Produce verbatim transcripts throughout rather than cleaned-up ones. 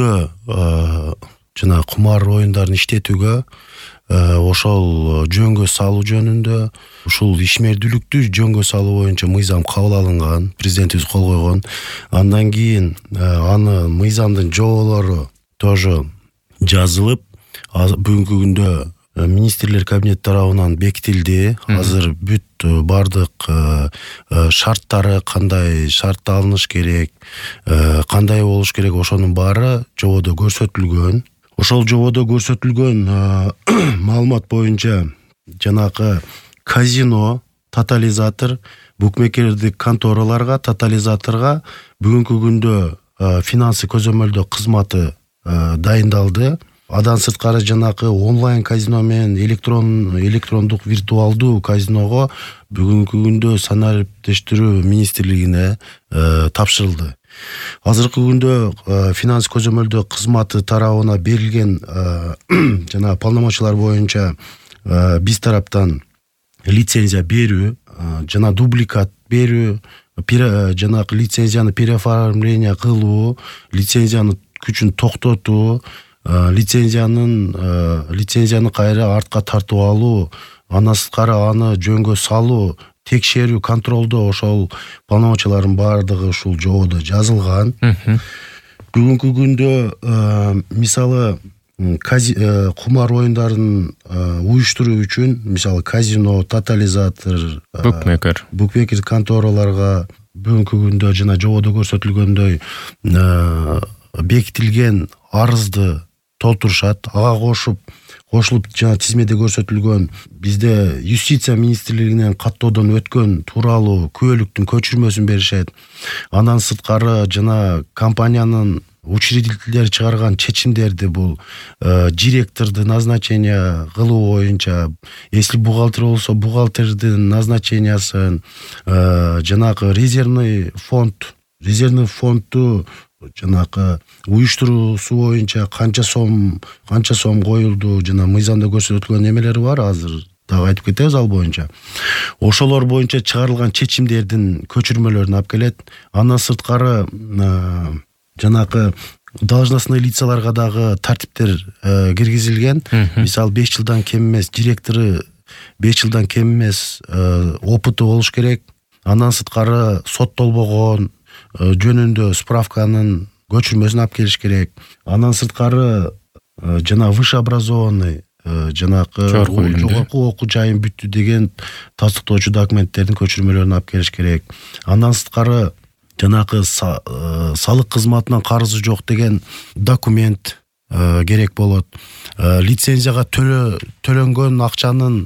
бүгүнкү жана кумар оюндарын иштетүүгө, ошол жөнгө салуу жөнүндө, ушул ишмердүүлүктү жөнгө салуу боюнча мыйзам кабыл алынган, президентибиз кол койгон. Андан кийин аны мыйзамдын жоболору тоже жазылып, бүгүнкү күндө министрлер кабинети тарабынан бекитилди. Азыр бүт бардык шарттары, кандай шарт алыныш керек, кандай болуш керек, ошонун баары жободо көрсөтүлгөн. Ошол жободо көрсөтүлгөн маалымат боюнча жанагы казино, тотализатор, букмекердик контораларга, тотализаторго бүгүнкү күндө финансы көзөмөлдөө кызматы дайындалды. Адан сырткары жанагы онлайн казино менен электрон электрондук виртуалдуу казиного бүгүнкү күндө санариптештирүү министрлигине тапшырылды. Азыркы күндө финанс көзөмөлдөө кызматы тарабына берилген жана полномочиялар боюнча биз тараптан лицензия берүү жана дубликат берүү, жанагы лицензияны переоформление кылуу, лицензиянын күчүн токтотуу, лицензиянын лицензияны кайра артка тартып алуу, андан сырткары аны жөнгө салуу, текшерүү, контролдоо, ошол полномочиялардын баардыгы ушул жободо жазылган. Бүгүнкү күндө мисалы кумар оюндарын уюштуруу үчүн, мисалы казино, тотализатор, букмекер, букмекер контораларга бүгүнкү күндө жана жободо көрсөтүлгөндөй бекитилген арызды толтурушат. Ага кошуп кошулуп жана тизмеде көрсөтүлгөн бизде юстиция министрлигинен каттоодон өткөн тууралуу күбөлүктүн көчүрмөсүн беришет. Андан сырткары жана компаниянын учредителдери чыгарган чечимдерди, бул директорду назначение кылуу боюнча, если бухгалтер болсо бухгалтердин назначениясын, жанагы резервный фонд, резервный фонду жанагы уюштуруусу боюнча канча сом канча сом коюлду, жана мыйзамда көрсөтүлгөн эмелери бар, азыр дагы айтып кетебиз ал боюнча. Ошолор боюнча чыгарылган чечимдердин көчүрмөлөрүн алып келет. Андан сырткары жанагы должностный лицаларга дагы тартиптер киргизилген. Мисалы беш жылдан кем эмес, директору беш жылдан кем эмес опыту болуш керек. Андан сырткары соттолбогон жөнүндө справканын көчүрмөсүн алып келиш керек. Андан сырткары жана высшеобразованный, жанагы жогорку окуу жайын бүттү деген тастыктоочу документтердин көчүрмөлөрүн алып келиш керек. Андан сырткары жанагы салык кызматынан карызы жок деген документ керек болот. Лицензияга төлөнгөн акчанын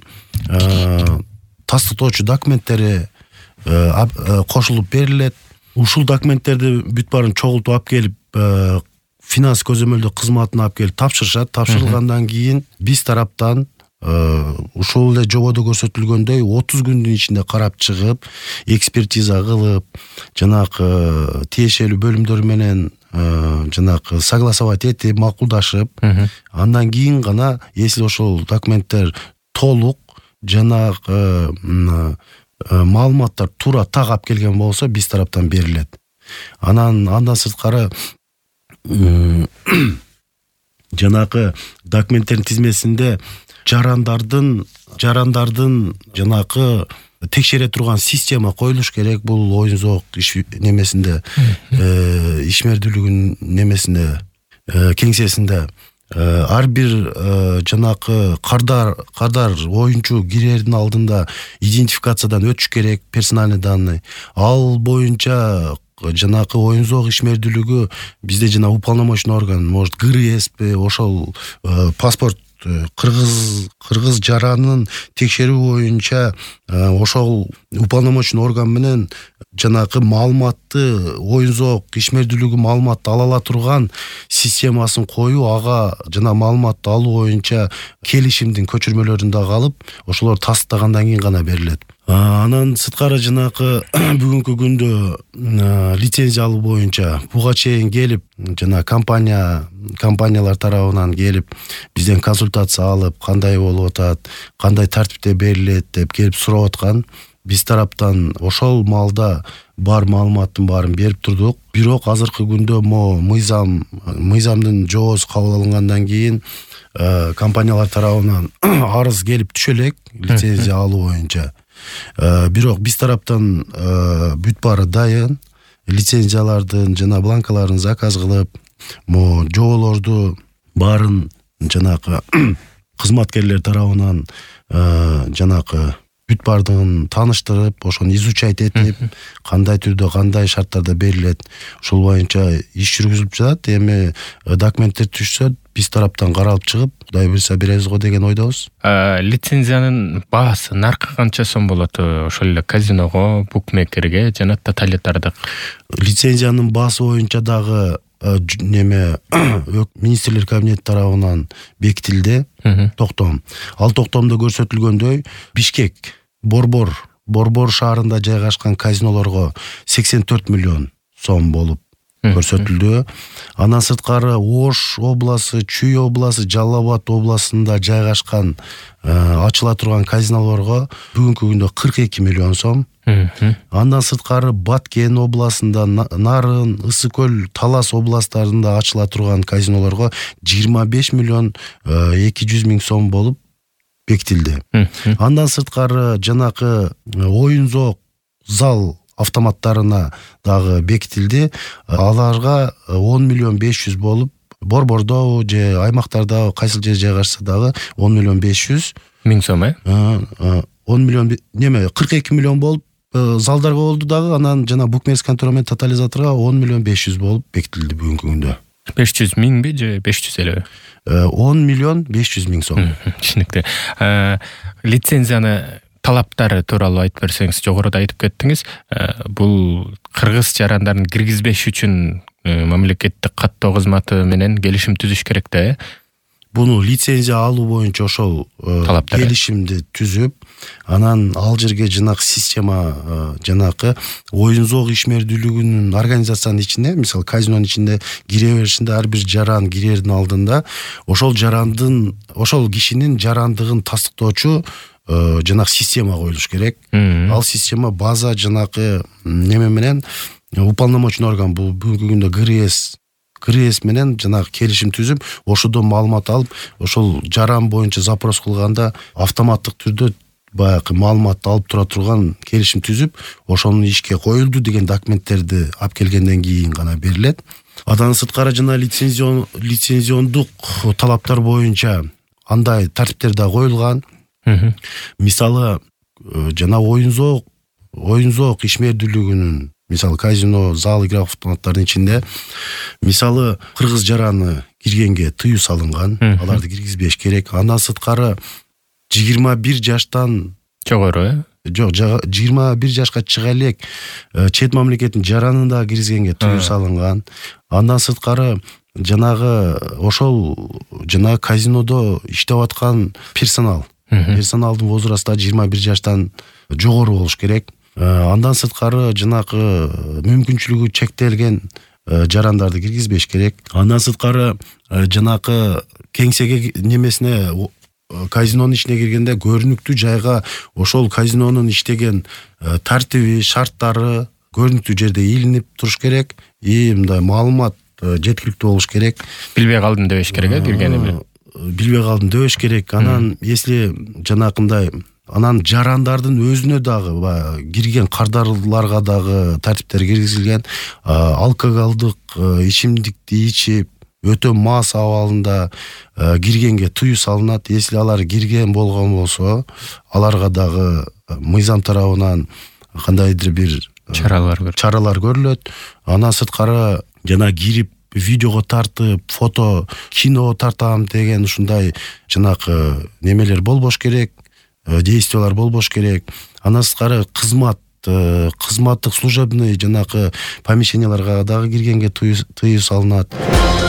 тастыктоочу документтери кошулуп берилет. Ушул документтерди бүт баарын чогултуп алып келип финанс көзөмөлдөө кызматына алып келип тапшырышат. Тапшырылгандан кийин биз тараптан ушул эле жободо көрсөтүлгөндөй отуз күндүн ичинде карап чыгып, экспертиза кылып, жанагы тиешелүү бөлүмдөр менен жанагы согласовать этип, макулдашып, андан кийин гана, если ошол документтер толук жанагы маалыматтар туура так алып келген болсо, биз тараптан берилет. Анан андан сырткары жанагы документтердин тизмесинде жарандардын жарандардын жанагы текшере турган система коюлуш керек. Бул оюн зоок иш немесинде, ишмердүүлүгүнүн немесинде, кеңсесинде ар бир жанагы кардар кардар оюнчу кирердин алдында идентификациядан өтүш керек, персональный данные. Ал боюнча жанагы оюн зоок ишмердүүлүгү бизде жана уполномоченный орган, может ГРСП, ошол паспорт кыргыз кыргыз жаранын текшерүү боюнча ошол уполномоченный орган менен жанагы маалыматты, оюн зоок ишмердүүлүгү маалыматты ала ала турган системасын коюу, ага жана маалыматты алуу боюнча келишимдин көчүрмөлөрүн дагы алып, ошолор тастыктагандан кийин гана берилет. Анан сырткары жанагы бүгүнкү күндө лицензия алуу боюнча буга чейин келип, жана компания компаниялар тарабынан келип, бизден консультация алып, кандай болуп атат, кандай тартипте берилет деп келип сурап аткан. Биз тараптан ошол маалда бар маалыматтын баарын берип турдук. Бирок азыркы күндө мо мыйзам мыйзамдын жообусу кабыл алынгандан кийин компаниялар тарабынан арыз келип түшө элек лицензия алуу боюнча. Бирок биз тараптан бүт баары дайын. Лицензиялардын жана бланкаларын заказ кылып, мо жоолорду баарын жанакы кызматкерлер тарабынан жанакы бүт баардыгын тааныштырып, ошону изучать этип, кандай түрдө, кандай шарттарда берилет, ошол боюнча иш жүргүзүлүп жатат. Эми документтер түшсө, биз тараптан каралып чыгып, Кудай буйрса беребиз го деген ойдобуз. Лицензиянын баасы наркы канча сом болот? Ошол эле казиного, букмекерге жана тоталитардык. Лицензиянын баасы боюнча дагы неме министрлер кабинети тарабынан бекитилди токтом. Ал токтомдо көрсөтүлгөндөй Бишкек, Борбор, Борбор шаарында жайгашкан казинолорго сексен төрт миллион сом болуп көрсөтүлдү. Андан сырткары Ош областы, Чүй областы, Жалал Абад областында жайгашкан ачыла турган казинолорго бүгүнкү күндө кырк эки миллион сом. Андан сырткары Баткен областында, Нарын, Ысык көл, Талас областтарында ачыла турган казинолорго жыйырма беш миллион эки жүз миң сом болуп бекитилди. Андан сырткары жанакы оюн зоок зал автоматтарына дагы бекитилди. Аларга он миллион беш жүз болуп, Борбордо же аймактарда кайсыл жер жайгашса дагы он миллион беш жүз миң сом, э? он миллион неме кырк эки миллион болуп залдарга болду дагы. Анан жана букмекерский контора менен тотализаторго он миллион беш жүз болуп бекитилди бүгүнкү күндө. беш жүз миңби же беш жүз элеби? он миллион беш жүз миң сом. Түшүнүктүү. Лицензияны талаптары тууралуу айтып берсеңиз, жогоруда айтып кеттиңиз. Бул кыргыз жарандарын киргизбеш үчүн мамлекеттик каттоо кызматы менен келишим түзүш керек да, э? Буну лицензия алуу боюнча ошол келишимди түзүп, анан ал жерге жанакы система, жанакы оюн зоок ишмердүүлүгүнүн организациянын ичинде, мисалы казинонун ичинде кире беришинде ар бир жаран кирердин алдында ошол жарандын, ошол кишинин жарандыгын тастыктоочу жанакы система коюлуш керек. Ал система база жанакы неме менен уполномоченный орган, бул бүгүнкү күндө ГРС ГРС менен жанагы келишим түзүп, ошодон маалымат алып, ошол жаран боюнча запрос кылганда автоматтык түрдө баягы маалыматты алып тура турган келишим түзүп, ошону ишке коюлду деген документтерди алып келгенден кийин гана берилет. Андан сырткары жана лицензион лицензиондук талаптар боюнча андай тартиптер да коюлган. Мисалы жана оюн зоок оюн зоок ишмердүүлүгүнүн, мисалы казино, зал, игра автоматтардын ичинде мисалы кыргыз жараны киргенге тыюу салынган, аларды киргизбеш керек. Андан сырткары жыйырма бир жаштан жогору, э? Жок, жыйырма бир жашка чыга элек чет мамлекеттин жаранын да киргизгенге тыюу салынган. Андан сырткары жанагы ошол жана казинодо иштеп аткан персонал персоналдын возрасты жыйырма бир жаштан жогору болуш керек. Андан сырткары жанакы мүмкүнчүлүгү чектелген жарандарды киргизбеш керек. Андан сырткары жанакы кеңсеге немесине, казинонун ичине киргенде көрүнүктүү жайга ошол казинонун иштеген тартиби, шарттары көрүнүктүү жерде илинип туруш керек. И мындай маалымат жеткиликтүү болуш керек. Билбей калдым дебеш керек, э, киргеними. Билбей калдым дебеш керек. Анан если жанакындай анан жарандардын өзүнө дагы кирген кардарларга дагы тартиптер киргизилген. Алкоголдук ичимдикти ичип өтө мас абалында киргенге тыюу салынат. Если алар кирген болгон болсо, аларга дагы мыйзам тарабынан кандайдыр бир чаралар чаралар көрүлөт. Андан сырткары жана кирип видеого тартып, фото, кино тартам деген ушундай жанакы немелер болбош керек, действиялар болбош керек. Андан сырткары кызмат, кызматтык служебный жанакы помещенияларга дагы киргенге тыюу салынат.